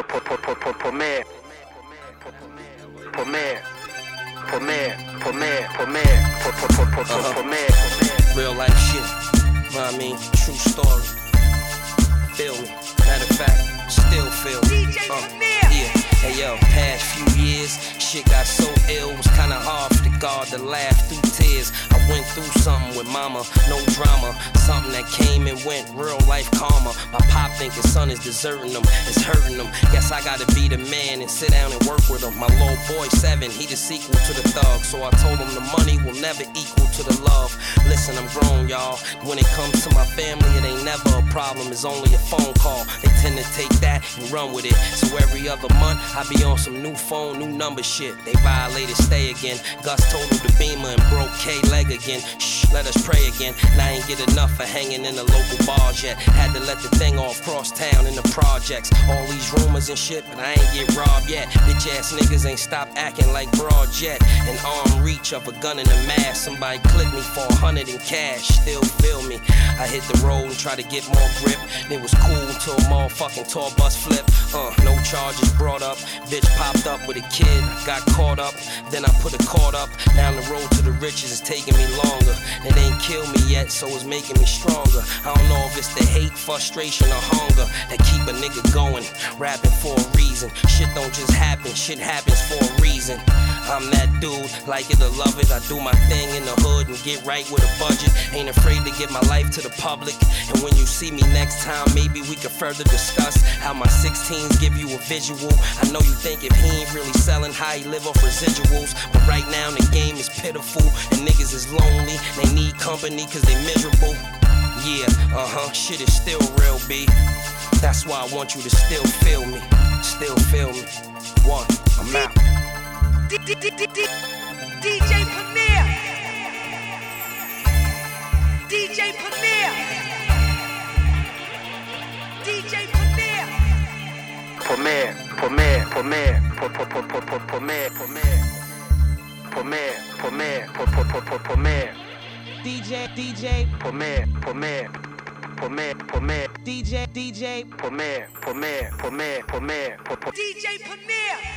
Real life shit, you know what I mean? True story. Feel me? Matter of fact, still feel me. Yeah. Hey yo, past few years, shit got so ill, it was kinda hard for the God to laugh through tears. I went through something with mama, no drama. Something that came and went, real life karma. My pop think his son is deserting him, it's hurting him. Guess I gotta be the man and sit down and work with him. My little boy 7, he the sequel to the thug. So I told him the money will never equal to the love. Listen, I'm grown, y'all. When it comes to my family, it ain't never a problem, it's only a phone call. They tend to take that and run with it. So every other month, I be on some new phone, new number shit. They violated, stay again. Gus totaled the Beamer and broke K leg again. Shh, let us pray again. And I ain't get enough for hanging in the local bars yet. Had to let the thing off cross town in the projects. All these rumors and shit, but I ain't get robbed yet. Bitch ass niggas ain't stopped acting like broad jet. An arm reach of a gun in a mask. Somebody clip me for 100 in cash. Still feel me. I hit the road and try to get more grip. It was cool until a motherfucking tour bus flip. No charges brought up. Bitch popped up with a kid. Got caught up. Then I put a cord up. Down the road to the riches is taking me longer. It ain't killed me yet, so it's making me stronger. I don't know if it's the hate, frustration, or hunger that keep a nigga going. Rapping for a reason. Shit don't just happen. Shit happens for a reason. I'm that dude, like it or love it. I do my thing in the hood and get right with a budget. Ain't afraid to give my life to the public. And when you see me next time, maybe we could further discuss how my 16s give you a visual. I know you think if he ain't really selling, how he live off residuals. But right now the game is pitiful and niggas is lonely. They need company cause they miserable. Yeah, shit is still real, B. That's why I want you to still feel me. Still feel me. One, I'm out. DJ Premier. DJ Premier. DJ Premier. Premier, Premier, Premier, Premier, Premier, Premier, Premier, Premier. DJ Premier, Premier, Premier, Premier. DJ Premier, Premier, Premier, Premier. DJ Premier.